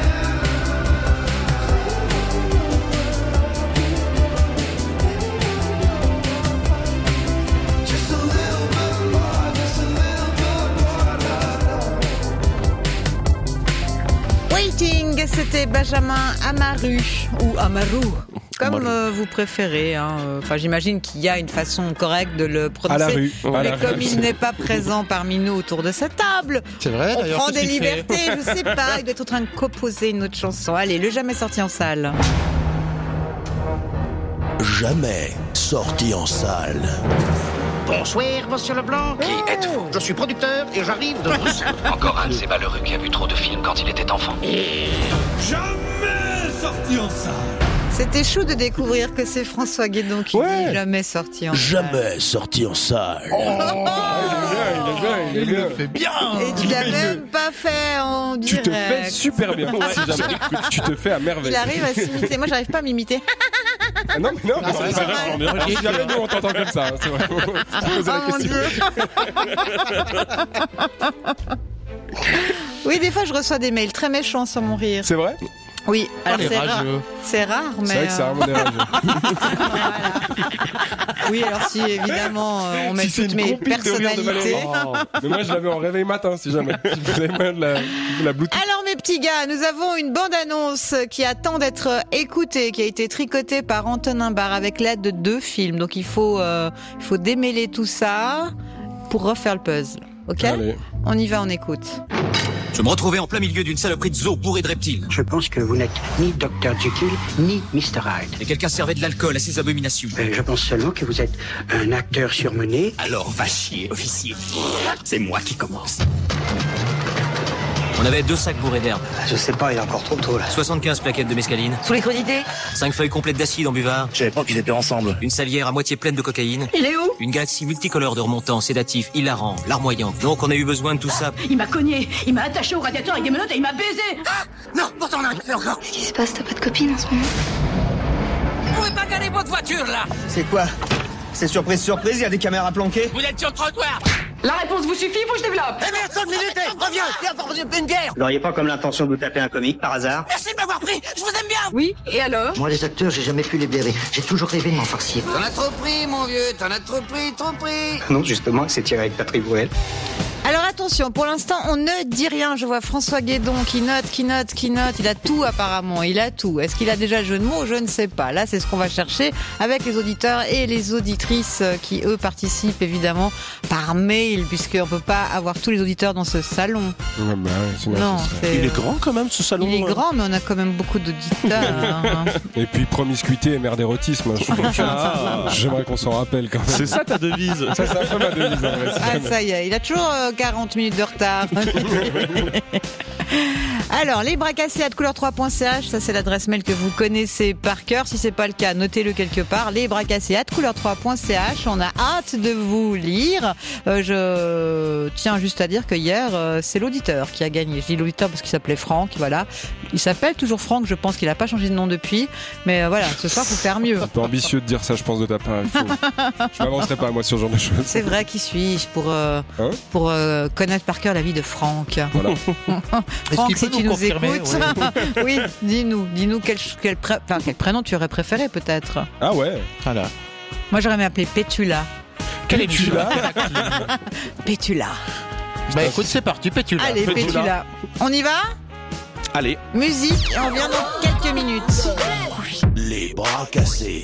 Just a little bit more, just a little bit more. Waiting, c'était Benjamin Amaru ou Amaru, comme vous préférez. Enfin, j'imagine qu'il y a une façon correcte de le prononcer. À la rue. Mais À la comme rue. il n'est pas présent parmi nous autour de cette table, C'est vrai, on d'ailleurs, prend qu'est-ce des qu'il fait libertés. Je sais pas, il doit être en train de composer une autre chanson. Allez, le jamais sorti en salle. Jamais sorti en salle. Bonsoir, monsieur Leblanc. Qui êtes-vous? Je suis producteur et j'arrive de Bruxelles. Encore un de ces malheureux qui a vu trop de films quand il était enfant. Jamais sorti en salle. C'était chou de découvrir que c'est François Guédon qui dit jamais sorti en salle. Jamais sorti en salle. Il est bien. fait bien. Et tu l'as même pas fait en direct. Tu te fais super bien. Ouais. Si jamais, tu te fais à merveille. Il arrive à s'imiter. Moi, j'arrive pas à m'imiter. Ah non, mais non, mais c'est c'est vrai. vachement bien. Alors, si jamais nous on t'entend comme ça, hein, c'est vrai. Tu poses la Oh mon question. Dieu. Oui, des fois je reçois des mails très méchants sur mon rire. C'est vrai? Oui, alors les c'est rare. rageux. C'est rare, mais. C'est vrai que ça a un modèle. Oui, alors si évidemment on met Si c'est toutes une mes compile de rire de personnalités. Valérie. Mais moi je l'avais en réveil matin si jamais. Si vous avez moyen de la Bluetooth. Alors mes petits gars, nous avons une bande-annonce qui attend d'être écoutée, qui a été tricotée par Antonin Barre avec l'aide de 2 films. Donc il faut démêler tout ça pour refaire le puzzle. Ok ? Allez. On y va, on écoute. Je me retrouvais en plein milieu d'une saloperie de zoo bourrée de reptiles. Je pense que vous n'êtes ni Dr. Jekyll, ni Mr. Hyde. Et quelqu'un servait de l'alcool à ces abominations. Je pense seulement que vous êtes un acteur surmené. Alors va chier, officier. C'est moi qui commence. On avait 2 sacs bourrés d'herbe. Je sais pas, il est encore trop tôt là. 75 plaquettes de mescaline. Sous les crudités 5 feuilles complètes d'acide en buvard. Je savais pas qu'ils étaient ensemble. Une salière à moitié pleine de cocaïne. Il est où Une galaxie multicolore de remontants, sédatifs, hilarants, larmoyants. Donc on a eu besoin de tout ça. Il m'a cogné, il m'a attaché au radiateur avec des menottes et il m'a baisé. Ah non, pourtant on a fait encore. Qu'est-ce qui se passe? T'as pas de copine en ce moment? Vous pouvez pas garer votre voiture là. C'est quoi? C'est surprise, surprise, il y a des caméras planquées? Vous êtes sur le trottoir. La réponse vous suffit, faut que je développe. Eh mais attends une minute, reviens, viens, une guerre. Vous n'auriez pas comme l'intention de vous taper un comique par hasard? Merci de m'avoir pris, je vous aime bien. Oui, et alors? Moi les acteurs, j'ai jamais pu les blairer. J'ai toujours rêvé de m'en farcir. T'en as trop pris mon vieux, t'en as trop pris, trop pris. Non, justement, c'est tiré avec Patrick Bruel. Alors attention, pour l'instant, on ne dit rien. Je vois François Guédon qui note. Il a tout apparemment, il a tout. Est-ce qu'il a déjà le jeu de mots? Je ne sais pas. Là, c'est ce qu'on va chercher avec les auditeurs et les auditrices qui, eux, participent évidemment par mail, puisqu'on ne peut pas avoir tous les auditeurs dans ce salon. Ouais, bah, ouais, sinon, Non, ce serait- c'est- Il est grand quand même ce salon. Il est grand, mais on a quand même beaucoup d'auditeurs. hein. Et puis promiscuité et mère d'érotisme. Ah. J'aimerais qu'on s'en rappelle quand même. C'est ça ta devise. Ça, c'est un peu ma devise en vrai. Ah, ça y est, il a toujours 40 minutes de retard. Alors, lesbrascassés@couleur3.ch, ça c'est l'adresse mail que vous connaissez par cœur. Si c'est pas le cas, notez-le quelque part. lesbrascassés@couleur3.ch. On a hâte de vous lire. Je tiens juste à dire que hier, c'est l'auditeur qui a gagné. Je dis l'auditeur parce qu'il s'appelait Franck, voilà. Il s'appelle toujours Franck, je pense qu'il a pas changé de nom depuis. Mais voilà, ce soir, faut faire mieux. Un peu ambitieux de dire ça, je pense, de ta part. Je m'avancerai pas, moi, sur ce genre de choses. C'est vrai, qui suis-je pour connaître par cœur la vie de Franck. Voilà. Franck, si peut tu nous nous confirmer, écoutes, oui, dis-nous quel prénom tu aurais préféré peut-être. Ah ouais. Voilà. Moi j'aurais m'appeler Pétula. Quelle émission? Pétula. Bah écoute, c'est parti, Pétula. Allez, Pétula. On y va? Allez. Musique et on revient dans quelques minutes. Les bras cassés.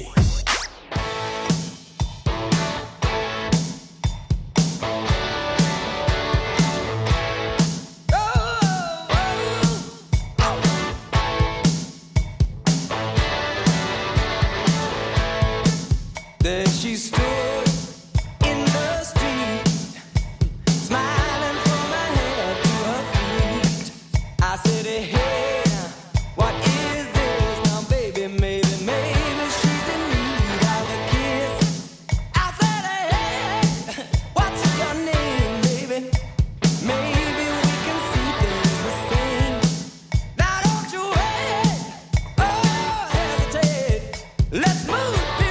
There she stood in the street, smiling from her head to her feet. I said, hey, what is this now, baby? Maybe she's in need of a kiss. I said, hey, what's your name, baby? Maybe we can see things the same. Now don't you wait, oh, hesitate. Let's move.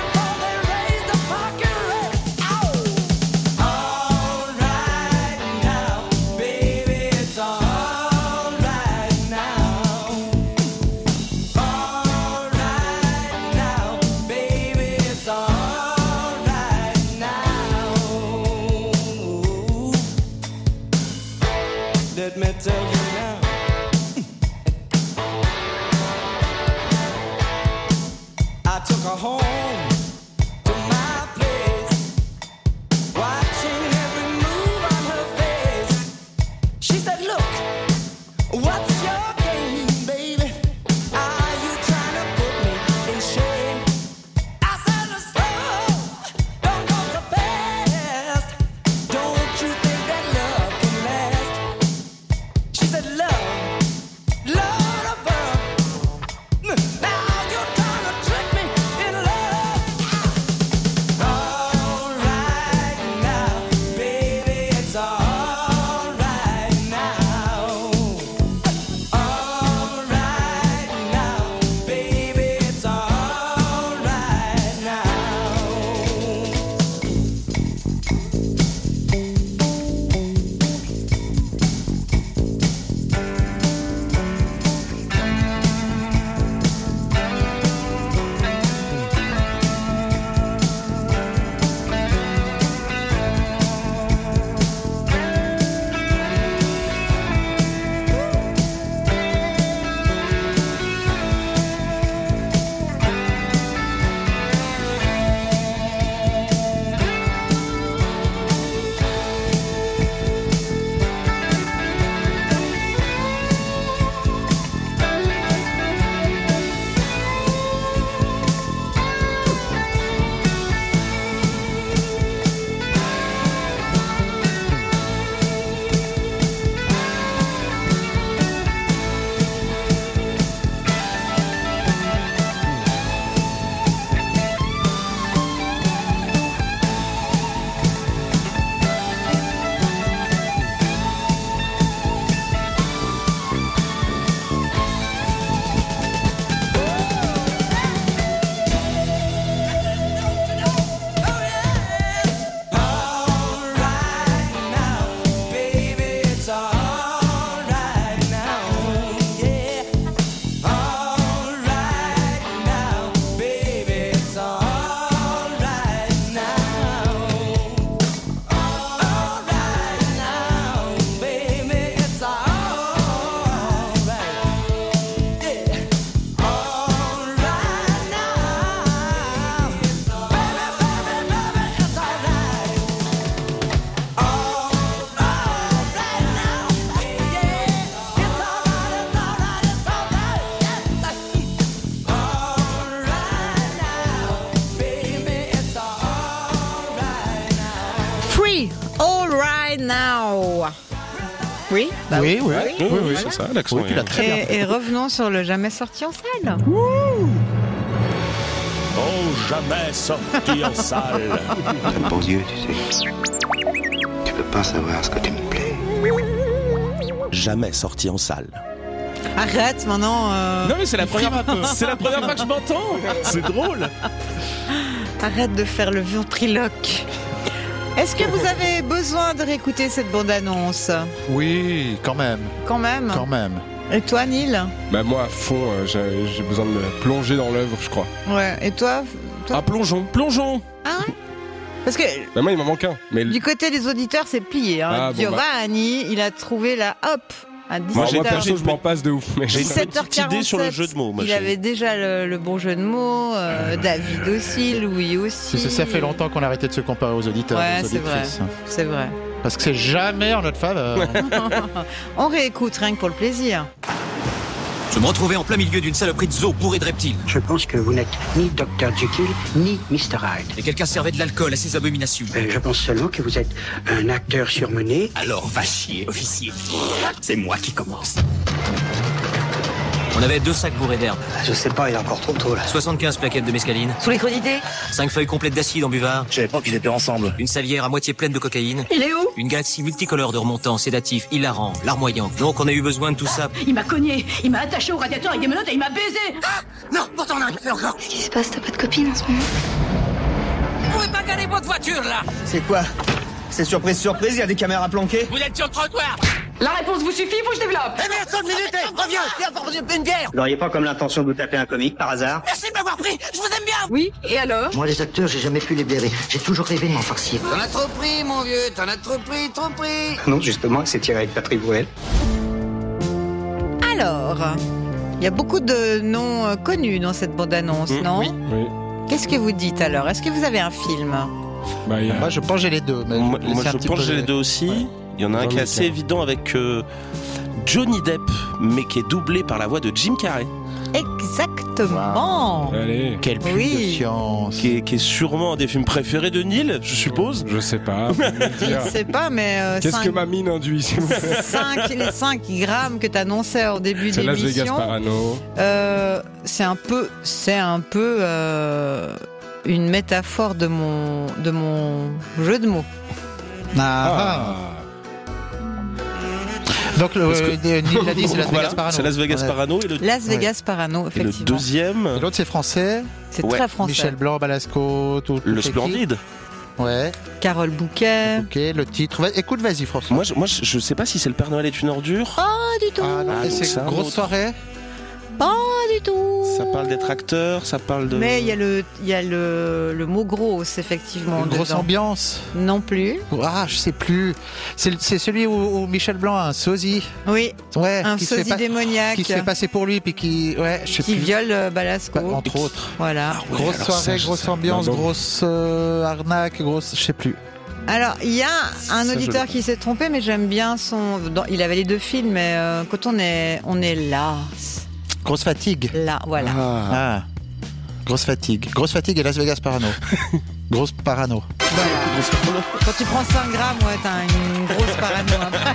Let me tell you now. I took her home to my place, watching every move on her face. She said, look, what's your game, baby? Are you trying to put me in shame? I said, slow, don't go so fast. Don't you think that love can last? She said, Oui, All Right Now. Oui, bah Oui, c'est ça, l'accent. Oui, tu l'as très bien fait. Et revenons sur le jamais sorti en salle. Oh, jamais sorti en salle. T'as de beaux yeux, tu sais. Tu peux pas savoir ce que tu me plais. Jamais sorti en salle. Arrête maintenant. Non mais c'est la première fois que je m'entends. C'est drôle. Arrête de faire le ventriloque. Est-ce que vous avez besoin de réécouter cette bande-annonce? Oui, quand même. Quand même. Quand même. Et toi, Neil? Bah moi à fond, j'ai besoin de me plonger dans l'œuvre, je crois. Ouais. Et toi? Ah, plongeons. Ah ouais? Parce que Bah moi il m'en manque un. Mais du côté des auditeurs, c'est plié. Hein. Ah, bon, Giovanni, il a trouvé la hop à 17h. moi perso je m'en passe de ouf. Mais J'ai une petite idée sur le jeu de mots. Il avait déjà le bon jeu de mots. David aussi, Louis aussi. Ça fait longtemps qu'on a arrêté de se comparer aux auditeurs. Ouais, aux c'est vrai. auditrices. C'est vrai. Parce que c'est jamais en notre faveur. On réécoute rien que pour le plaisir. Je me retrouvais en plein milieu d'une saloperie de zoo bourrée de reptiles. Je pense que vous n'êtes ni Dr. Jekyll, ni Mr. Hyde. Et quelqu'un servait de l'alcool à ces abominations. Je pense seulement que vous êtes un acteur surmené. Alors va chier, officier. C'est moi qui commence. On avait 2 sacs bourrés d'herbe. Je sais pas, il est encore trop tôt là. 75 plaquettes de mescaline. Sous les crudités? 5 feuilles complètes d'acide en buvard. Je savais pas qu'ils étaient ensemble. Une salière à moitié pleine de cocaïne. Il est où? Une galaxie multicolore de remontants, sédatifs, hilarants, larmoyants. Donc on a eu besoin de tout ça. Il m'a cogné, il m'a attaché au radiateur avec des menottes et il m'a baisé. Ah non, pourtant on a fait encore. Qu'est-ce qui se passe? T'as pas de copine en ce moment? Vous pouvez pas garer votre voiture là. C'est quoi? C'est surprise, surprise, il y a des caméras planquées. Vous êtes sur le trottoir. La réponse vous suffit, faut que je développe. Eh merde, 5 minutes, reviens, viens apporter une bière. Vous n'auriez pas comme l'intention de vous taper un comique par hasard? Merci de m'avoir pris, je vous aime bien. Oui, et alors? Moi, les acteurs, j'ai jamais pu les blairer. J'ai toujours rêvé de m'en farcir. T'en as trop pris, mon vieux, t'en as trop pris, trop pris. Non, justement, c'est tiré avec Patrick Bruel. Alors, il y a beaucoup de noms connus dans cette bande-annonce, non? Oui. Qu'est-ce que vous dites alors? Est-ce que vous avez un film? Bah, il y a- Moi, je pense que j'ai les deux. Mais Moi, laissez un je petit pense peu que j'ai les deux aussi. Ouais. Il y en a un qui est assez évident avec Johnny Depp, mais qui est doublé par la voix de Jim Carrey. Exactement. Allez. Quelle pluie Oui. de science. Qui est sûrement un des films préférés de Neil, je suppose. Je sais pas. Je sais pas, mais Qu'est-ce que ma mine induit s'il vous plaît? les 5 grammes que tu annonçais au début de C'est Las Vegas l'émission, Parano. c'est un peu une métaphore de mon jeu de mots. Ah. Donc, Neil l'a dit, c'est Las Voilà, Vegas Parano. c'est Las Vegas Ouais. Parano. Et le, Las Vegas Parano, et le effectivement. deuxième, Et l'autre, c'est français. C'est Ouais. très français. Michel Blanc, Balasco, tout. le toute l'équipe. Splendide. Ouais. Carole Bouquet. Ok, le titre. Écoute, vas-y, François. Moi, je sais pas si c'est le Père Noël est une ordure. Pas du tout. Ah non, Ah, mais donc c'est c'est un grosse autre. soirée. Pas du tout. Ça parle d'être acteur, ça parle de. Mais il y a le mot grosse, effectivement. Une grosse dedans. ambiance. Non plus. Ah, je sais plus. C'est celui où Michel Blanc a un sosie. Oui. Ouais. Un qui se fait sosie pas- démoniaque. Qui se fait passer pour lui, puis qui. Ouais, je sais qui plus. viole Balasco. Entre autres. Voilà. Ouais, Grosse alors soirée, ça, je grosse sais. ambiance, Non, donc- grosse arnaque, grosse. Je sais plus. Alors, il y a un Ça, auditeur je- qui s'est trompé, mais j'aime bien son. Il avait les deux films, mais quand on est là. Grosse fatigue. Là, voilà. Ah. Grosse fatigue. Grosse fatigue et Las Vegas Parano. Grosse parano. Quand tu prends 5 grammes, ouais, t'as une grosse parano.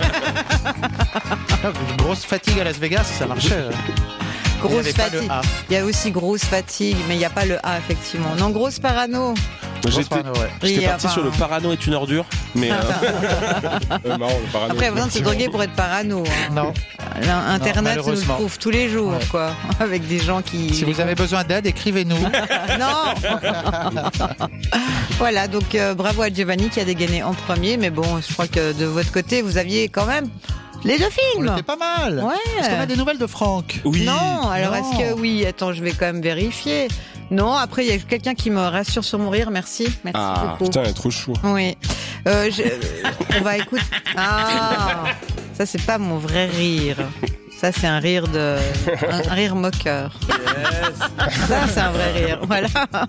Grosse fatigue à Las Vegas, ça marchait. Il y Grosse avait pas le fatigue. A. Il y a aussi grosse fatigue, mais il n'y a pas le A, effectivement. Non, grosse parano. Moi, Grosse parano, ouais. J'étais Oui, parti enfin- sur le Parano est une ordure, mais Marrant, le parano. Après, besoin de se droguer pour être parano. hein. Non. Internet nous le malheureusement. prouve tous les jours, Ouais. quoi. Avec des gens qui. Si vous avez besoin d'aide, écrivez-nous. Non. Voilà, donc bravo à Giovanni qui a dégainé en premier, mais bon, je crois que de votre côté, vous aviez quand même les deux films. C'était pas mal. Ouais. Est-ce qu'on a des nouvelles de Franck? oui. Non, alors Non. est-ce que oui? Attends, je vais quand même vérifier. Non, après, il y a quelqu'un qui me rassure sur mon rire. Merci. Merci Ah, beaucoup. Putain, elle est trop chou. Oui. On va écouter. Ah, ça, c'est pas mon vrai rire. Ça, c'est un rire un rire moqueur. Ça, c'est un vrai rire. Voilà.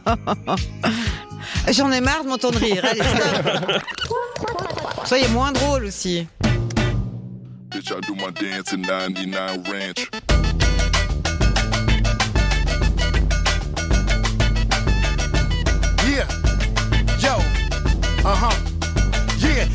J'en ai marre de m'entendre rire. Allez, stop. Soyez moins drôle aussi. Bitch, I do my dance in 99 Ranch. Yeah, yo, yeah.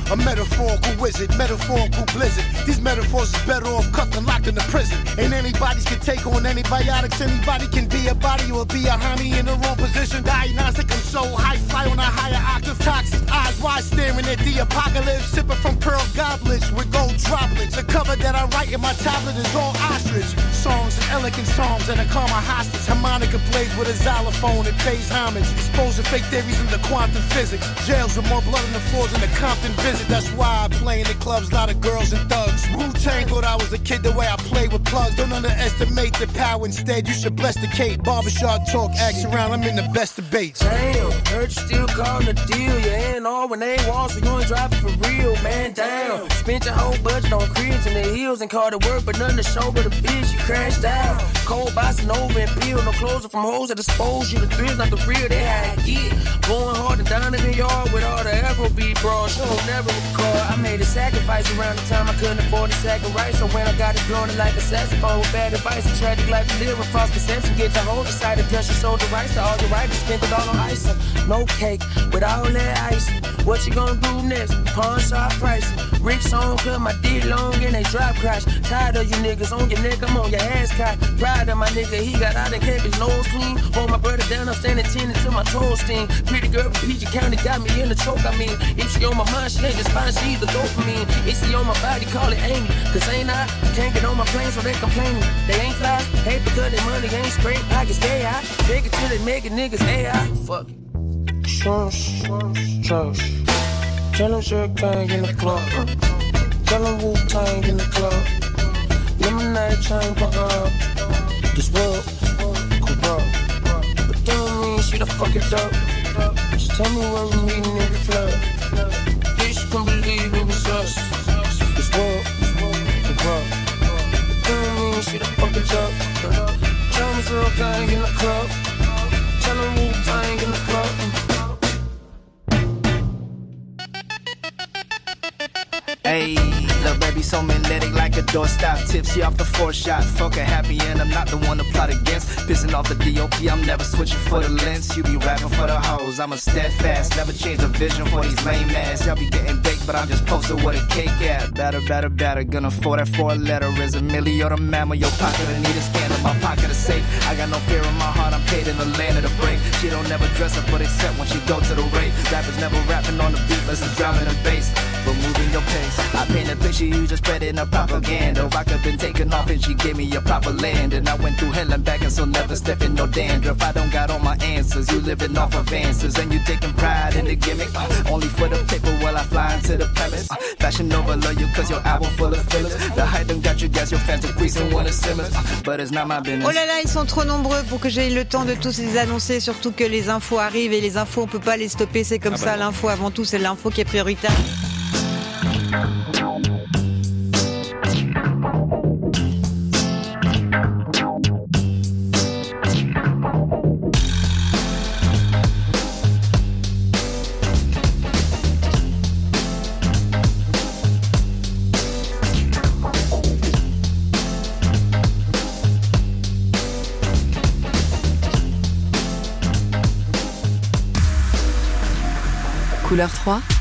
A metaphorical wizard, metaphorical blizzard. These metaphors is better off cuffed and locked in the prison. Ain't anybody's can take on antibiotics. Anybody can be a body or be a homie in the wrong position. Diagnostic, I'm so high, fly on a higher octave. Toxic eyes wide staring at the apocalypse. Sipping from pearl goblets with gold droplets. The cover that I write in my tablet is all ostrich. Songs and elegant psalms and a karma hostage. Harmonica plays with a xylophone and pays homage. Exposing fake theories into quantum physics. Jails with more blood on the floors than the Compton visit. That's why I play in the clubs, lot of girls and thugs. Wu-Tang thought I was a kid the way I play with plugs. Don't underestimate the power, instead you should bless the Kate. Barbershop talk, ask around, I'm in the best debates. Damn, heard you still calling the deal. You ain't all when they want, so you ain't dropping for real, man, down. Spent your whole budget on cribs and the heels and called it work, but nothing to show but a bitch, you crashed out. Cold bossing over and peel, no closer from hoes that expose you. The thrills not the real, they how I get. Going hard and down in the yard with all the Afrobeat bras, she'll never recall. I made a sacrifice around the time I couldn't afford a sack of rice. So when I got it blowing it like a saxophone with bad advice, a tragic life to live with false perception. Get the whole decided, plus you sold the rights to all the writers, spent it all on ice. No cake with all that ice. What you gonna do next? Pawn shop pricing. Rick's on, cut my dick long and they drop crash. Tired of you niggas on your neck, I'm on your ass cock. Proud of my nigga, he got out and kept his nose clean. Hold my brother down, I'm standing 10 until my toes sting. Pretty girl from PG County got me in the choke, I mean. If she on my mind, she ain't just fine, she either dopamine. If she on my body, call it Amy. Cause ain't I? Can't get on my plane, so they complaining. They ain't fly, hate because their money ain't straight. Pockets gay, I fake it till they make it niggas AI. Fuck it. Shush. Tell them Sugar Gang in the club. Tell them Wu-Tang in the club. Lemonade chain pop up. This world corrupt, but don't mean she the fuck it up. Just tell me where we meeting in the club. Bitch, you can believe it was us. This world corrupt, but don't mean she the fuck it up. Tell them Sugar Gang in the club. Tell them Wu-Tang in the club. Hey, little baby so magnetic like a doorstop. Tipsy off the 4th shot. Fuck a happy end, I'm not the one to plot against. Pissing off the DOP, I'm never switching for the lens. You be rapping for the hoes, I'm a steadfast. Never change the vision for these lame ass. Y'all be getting baked, but I'm just posted with a cake at. Batter, gonna afford that 4-letter. Is a milli or the mamma, your pocket, I need a scandal. My pocket is safe, I got no fear in my heart. I'm paid in the land of the break. She don't never dress up, but except when she go to the rave. Rappers never rapping on the beat, listen, driving the bass. But moving your pace. I paint a picture, you just spreading a propaganda. Rock up been taken off and she gave me a proper land. And I went through hell and back and so never stepping no dandruff. I don't got all my answers, you living off of answers. And you taking pride in the gimmick, only for the paper while I fly into the premise. Fashion over love you cause your album full of fillers. The hype done got you gas, your fans are greasing when it's simmers. But it's not my business. Oh là là, ils sont trop nombreux pour que j'aie le temps de tous les annoncer. Surtout que les infos arrivent et les infos on peut pas les stopper, c'est comme ça. L'info avant tout, c'est l'info qui est prioritaire. Couleur 3